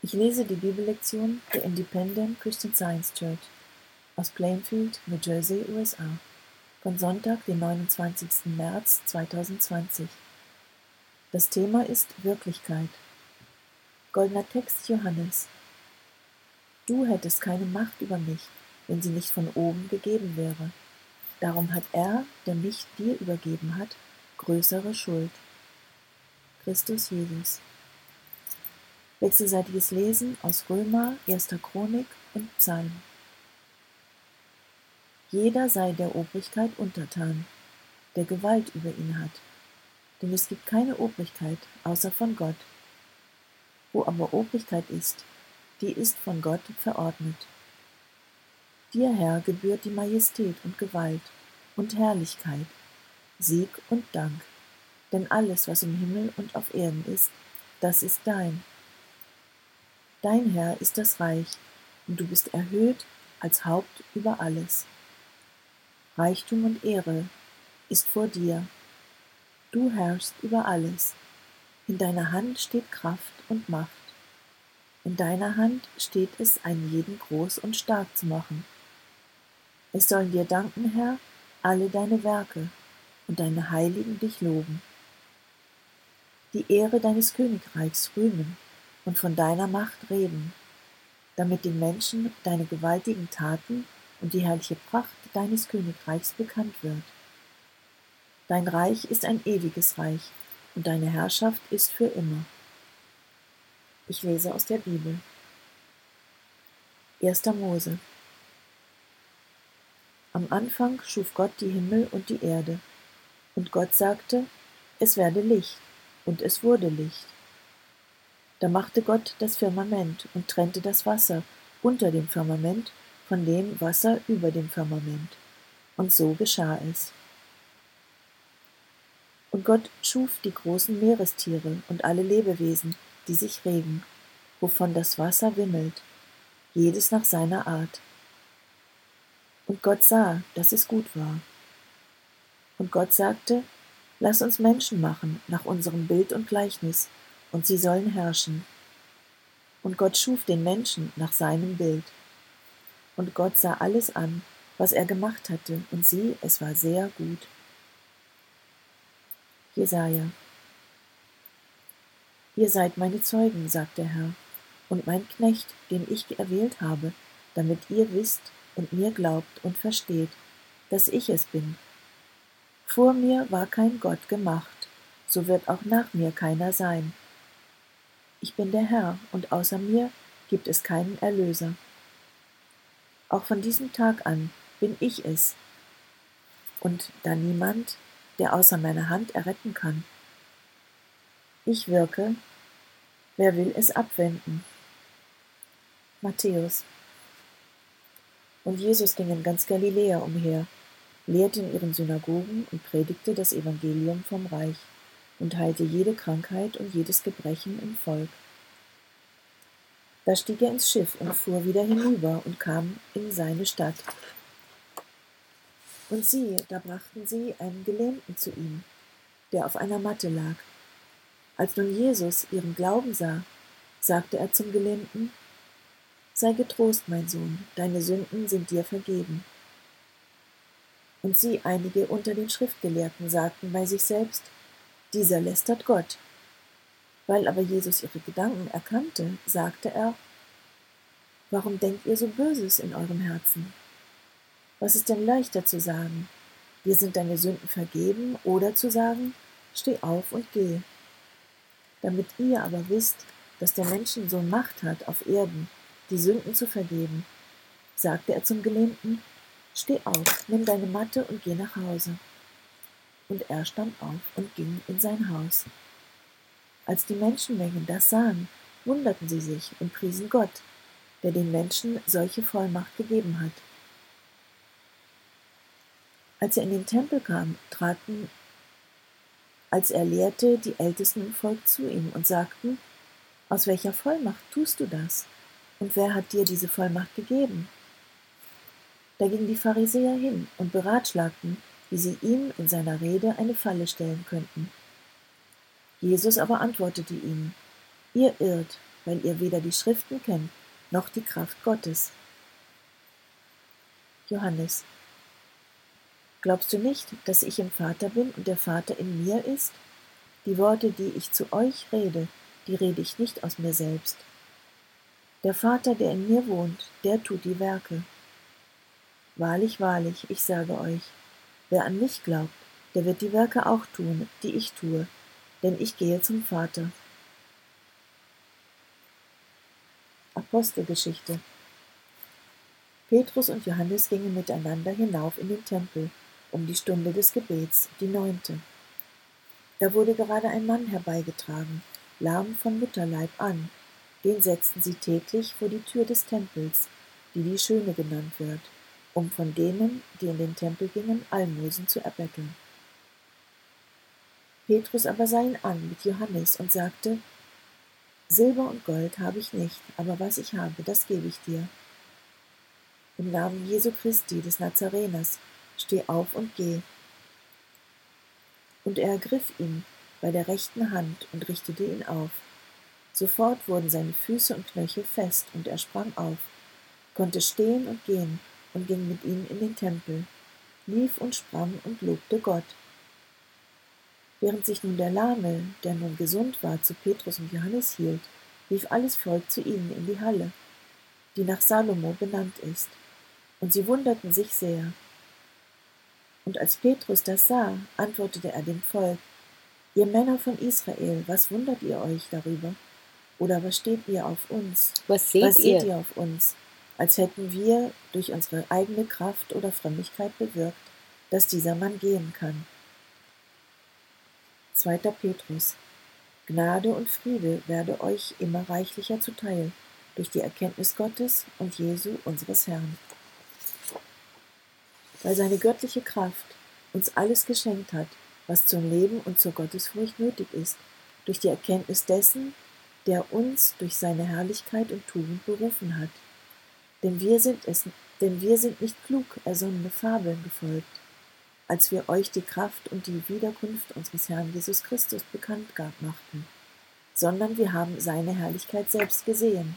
Ich lese die Bibellektion der Independent Christian Science Church aus Plainfield, New Jersey, USA, von Sonntag, den 29. März 2020. Das Thema ist Wirklichkeit. Goldener Text Johannes. Du hättest keine Macht über mich, wenn sie nicht von oben gegeben wäre. Darum hat er, der mich dir übergeben hat, größere Schuld. Christus Jesus. Wechselseitiges Lesen aus Römer, 1. Chronik und Psalm. Jeder sei der Obrigkeit untertan, der Gewalt über ihn hat. Denn es gibt keine Obrigkeit außer von Gott. Wo aber Obrigkeit ist, die ist von Gott verordnet. Dir, Herr, gebührt die Majestät und Gewalt und Herrlichkeit, Sieg und Dank. Denn alles, was im Himmel und auf Erden ist, das ist dein. Dein Herr ist das Reich, und du bist erhöht als Haupt über alles. Reichtum und Ehre ist vor dir. Du herrschst über alles. In deiner Hand steht Kraft und Macht. In deiner Hand steht es, einen jeden groß und stark zu machen. Es sollen dir danken, Herr, alle deine Werke, und deine Heiligen dich loben. Die Ehre deines Königreichs rühmen und von deiner Macht reden, damit den Menschen deine gewaltigen Taten und die herrliche Pracht deines Königreichs bekannt wird. Dein Reich ist ein ewiges Reich, und deine Herrschaft ist für immer. Ich lese aus der Bibel. 1. Mose. Am Anfang schuf Gott die Himmel und die Erde, und Gott sagte, es werde Licht, und es wurde Licht. Da machte Gott das Firmament und trennte das Wasser unter dem Firmament von dem Wasser über dem Firmament. Und so geschah es. Und Gott schuf die großen Meerestiere und alle Lebewesen, die sich regen, wovon das Wasser wimmelt, jedes nach seiner Art. Und Gott sah, dass es gut war. Und Gott sagte, lass uns Menschen machen, nach unserem Bild und Gleichnis, und sie sollen herrschen. Und Gott schuf den Menschen nach seinem Bild. Und Gott sah alles an, was er gemacht hatte, und sieh, es war sehr gut. Jesaja. Ihr seid meine Zeugen, sagt der Herr, und mein Knecht, den ich erwählt habe, damit ihr wisst und mir glaubt und versteht, dass ich es bin. Vor mir war kein Gott gemacht, so wird auch nach mir keiner sein. Ich bin der Herr, und außer mir gibt es keinen Erlöser. Auch von diesem Tag an bin ich es, und da niemand, der außer meiner Hand erretten kann. Ich wirke, wer will es abwenden? Matthäus. Und Jesus ging in ganz Galiläa umher, lehrte in ihren Synagogen und predigte das Evangelium vom Reich und heilte jede Krankheit und jedes Gebrechen im Volk. Da stieg er ins Schiff und fuhr wieder hinüber und kam in seine Stadt. Und siehe, da brachten sie einen Gelähmten zu ihm, der auf einer Matte lag. Als nun Jesus ihren Glauben sah, sagte er zum Gelähmten, sei getrost, mein Sohn, deine Sünden sind dir vergeben. Und sie, einige unter den Schriftgelehrten, sagten bei sich selbst, dieser lästert Gott. Weil aber Jesus ihre Gedanken erkannte, sagte er, warum denkt ihr so Böses in eurem Herzen? Was ist denn leichter zu sagen, dir sind deine Sünden vergeben, oder zu sagen, steh auf und geh? Damit ihr aber wisst, dass der Menschensohn Macht hat, auf Erden die Sünden zu vergeben, sagte er zum Gelähmten, steh auf, nimm deine Matte und geh nach Hause. Und er stand auf und ging in sein Haus. Als die Menschenmengen das sahen, wunderten sie sich und priesen Gott, der den Menschen solche Vollmacht gegeben hat. Als er in den Tempel kam, als er lehrte, die Ältesten im Volk zu ihm und sagten, aus welcher Vollmacht tust du das? Und wer hat dir diese Vollmacht gegeben? Da gingen die Pharisäer hin und beratschlagten, wie sie ihm in seiner Rede eine Falle stellen könnten. Jesus aber antwortete ihnen, ihr irrt, weil ihr weder die Schriften kennt, noch die Kraft Gottes. Johannes: Glaubst du nicht, dass ich im Vater bin und der Vater in mir ist? Die Worte, die ich zu euch rede, die rede ich nicht aus mir selbst. Der Vater, der in mir wohnt, der tut die Werke. Wahrlich, wahrlich, ich sage euch, wer an mich glaubt, der wird die Werke auch tun, die ich tue, denn ich gehe zum Vater. Apostelgeschichte. Petrus und Johannes gingen miteinander hinauf in den Tempel, um die Stunde des Gebets, die 9. Da wurde gerade ein Mann herbeigetragen, lahm von Mutterleib an. Den setzten sie täglich vor die Tür des Tempels, die die Schöne genannt wird, um von denen, die in den Tempel gingen, Almosen zu erbetteln. Petrus aber sah ihn an mit Johannes und sagte: Silber und Gold habe ich nicht, aber was ich habe, das gebe ich dir. Im Namen Jesu Christi des Nazareners, steh auf und geh. Und er ergriff ihn bei der rechten Hand und richtete ihn auf. Sofort wurden seine Füße und Knöchel fest, und er sprang auf, konnte stehen und gehen, und ging mit ihnen in den Tempel, lief und sprang und lobte Gott. Während sich nun der Lahme, der nun gesund war, zu Petrus und Johannes hielt, lief alles Volk zu ihnen in die Halle, die nach Salomo benannt ist, und sie wunderten sich sehr. Und als Petrus das sah, antwortete er dem Volk: Ihr Männer von Israel, was wundert ihr euch darüber? Oder was steht ihr auf uns? Was Was seht seht ihr? ihr auf uns, als hätten wir durch unsere eigene Kraft oder Frömmigkeit bewirkt, dass dieser Mann gehen kann? 2. Petrus. Gnade und Friede werde euch immer reichlicher zuteil, durch die Erkenntnis Gottes und Jesu unseres Herrn. Weil seine göttliche Kraft uns alles geschenkt hat, was zum Leben und zur Gottesfurcht nötig ist, durch die Erkenntnis dessen, der uns durch seine Herrlichkeit und Tugend berufen hat. Denn wir sind nicht klug ersonnene Fabeln gefolgt, als wir euch die Kraft und die Wiederkunft unseres Herrn Jesus Christus bekannt machten, sondern wir haben seine Herrlichkeit selbst gesehen.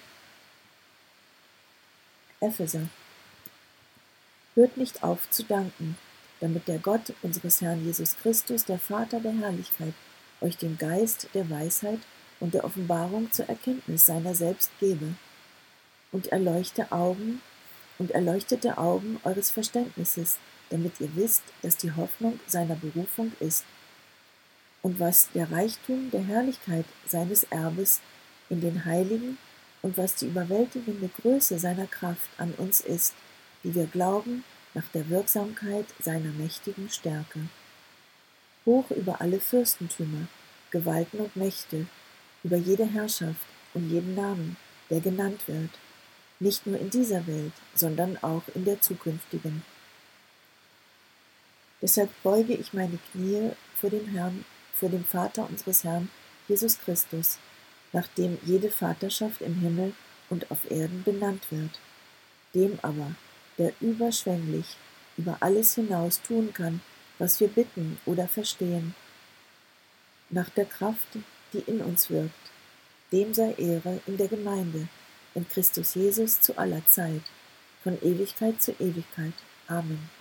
Epheser. Hört nicht auf zu danken, damit der Gott unseres Herrn Jesus Christus, der Vater der Herrlichkeit, euch den Geist der Weisheit und der Offenbarung zur Erkenntnis seiner selbst gebe und erleuchtete Augen eures Verständnisses, damit ihr wisst, dass die Hoffnung seiner Berufung ist und was der Reichtum der Herrlichkeit seines Erbes in den Heiligen und was die überwältigende Größe seiner Kraft an uns ist, die wir glauben, nach der Wirksamkeit seiner mächtigen Stärke. Hoch über alle Fürstentümer, Gewalten und Mächte, über jede Herrschaft und jeden Namen, der genannt wird, nicht nur in dieser Welt, sondern auch in der zukünftigen. Deshalb beuge ich meine Knie vor dem Herrn, vor dem Vater unseres Herrn, Jesus Christus, nach dem jede Vaterschaft im Himmel und auf Erden benannt wird, dem aber, der überschwänglich über alles hinaus tun kann, was wir bitten oder verstehen, nach der Kraft, die in uns wirkt. Dem sei Ehre in der Gemeinde, in Christus Jesus zu aller Zeit, von Ewigkeit zu Ewigkeit. Amen.